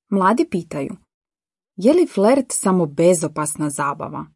Mladi pitaju, je li flert samo bezopasna zabava?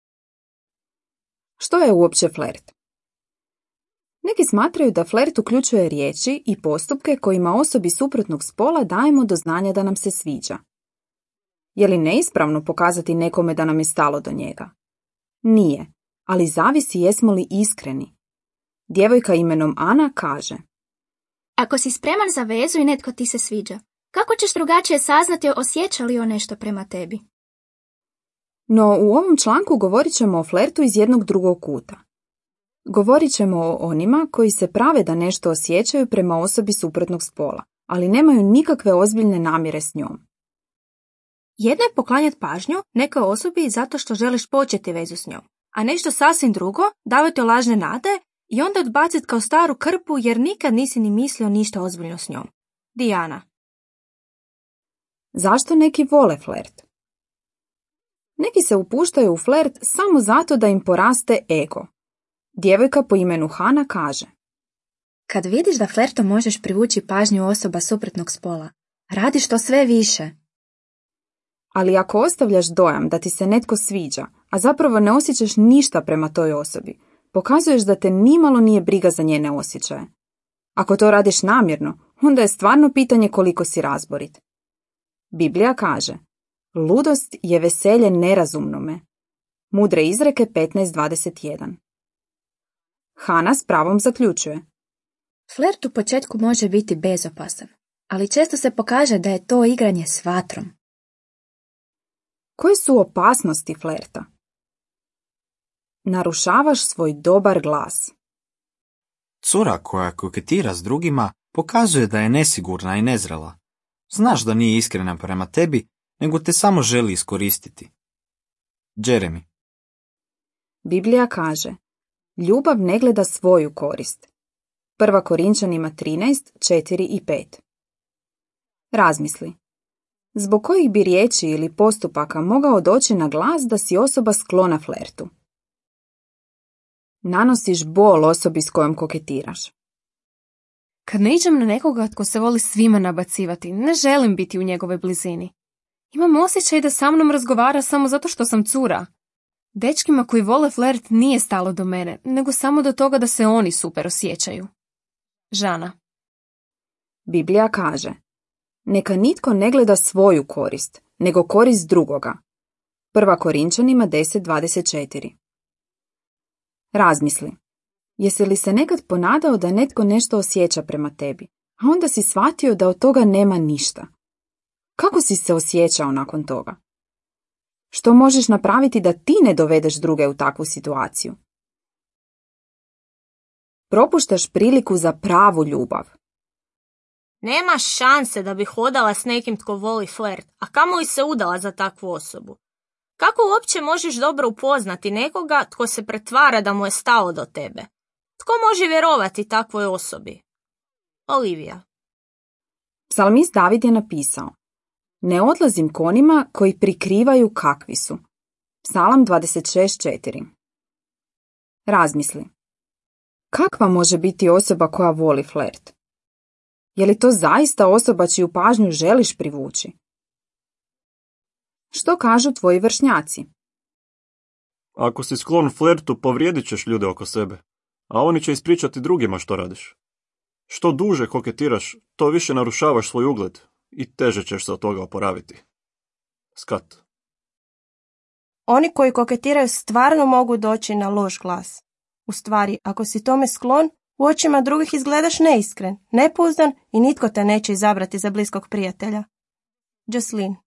Što je uopće flert? Neki smatraju da flert uključuje riječi i postupke kojima osobi suprotnog spola dajemo do znanja da nam se sviđa. Je li neispravno pokazati nekome da nam je stalo do njega? Nije, ali zavisi jesmo li iskreni. Djevojka imenom Ana kaže: Ako si spreman za vezu i netko ti se sviđa, kako ćeš drugačije saznati osjeća li on nešto prema tebi? No u ovom članku govorit ćemo o flertu iz jednog drugog kuta. Govorit ćemo o onima koji se prave da nešto osjećaju prema osobi suprotnog spola, ali nemaju nikakve ozbiljne namjere s njom. Jedno je poklanjati pažnju nekoj osobi zato što želiš početi vezu s njom, a nešto sasvim drugo davati lažne nade i onda odbaciti kao staru krpu jer nikad nisi ni mislio ništa ozbiljno s njom. Dijana. Zašto neki vole flert? Neki se upuštaju u flert samo zato da im poraste ego. Djevojka po imenu Hana kaže: Kad vidiš da flertom možeš privući pažnju osoba suprotnog spola, radiš to sve više. Ali ako ostavljaš dojam da ti se netko sviđa, a zapravo ne osjećaš ništa prema toj osobi, pokazuješ da te nimalo nije briga za njene osjećaje. Ako to radiš namjerno, onda je stvarno pitanje koliko si razborit. Biblija kaže: ludost je veselje nerazumnome. Mudre izreke 15:21. Hana s pravom zaključuje: Flert u početku može biti bezopasan, ali često se pokaže da je to igranje s vatrom. Koje su opasnosti flerta? Narušavaš svoj dobar glas. Cura koja koketira s drugima pokazuje da je nesigurna i nezrela. Znaš da nije iskrena prema tebi, nego te samo želi iskoristiti. Jeremy. Biblija kaže: ljubav ne gleda svoju korist. 1. Korinčanima 13:4 i 5. Razmisli. Zbog kojih bi riječi ili postupaka mogao doći na glas da si osoba sklona flertu? Nanosiš bol osobi s kojom koketiraš. Kad ne iđem na nekoga tko se voli svima nabacivati, ne želim biti u njegovoj blizini. Imam osjećaj da sa mnom razgovara samo zato što sam cura. Dečkima koji vole flert nije stalo do mene, nego samo do toga da se oni super osjećaju. Žana. Biblija kaže: neka nitko ne gleda svoju korist, nego korist drugoga. 1. Korinčanima 10:24. Razmisli. Jesi li se nekad ponadao da netko nešto osjeća prema tebi, a onda si shvatio da od toga nema ništa? Kako si se osjećao nakon toga? Što možeš napraviti da ti ne dovedeš druge u takvu situaciju? Propuštaš priliku za pravu ljubav. Nema šanse da bi hodala s nekim tko voli flert, a kamoli se udala za takvu osobu. Kako uopće možeš dobro upoznati nekoga tko se pretvara da mu je stalo do tebe? Tko može vjerovati takvoj osobi? Olivija. Psalmist David je napisao: ne odlazim k onima koji prikrivaju kakvi su. Psalam 26:4. Razmisli. Kakva može biti osoba koja voli flert? Je li to zaista osoba čiju pažnju želiš privući? Što kažu tvoji vršnjaci? Ako si sklon flertu, povrijedit ćeš ljude oko sebe, a oni će ispričati drugima što radiš. Što duže koketiraš, to više narušavaš svoj ugled i teže ćeš se od toga oporaviti. Skat. Oni koji koketiraju stvarno mogu doći na loš glas. U stvari, ako si tome sklon, u očima drugih izgledaš neiskren, nepouzdan i nitko te neće izabrati za bliskog prijatelja. Jocelyn.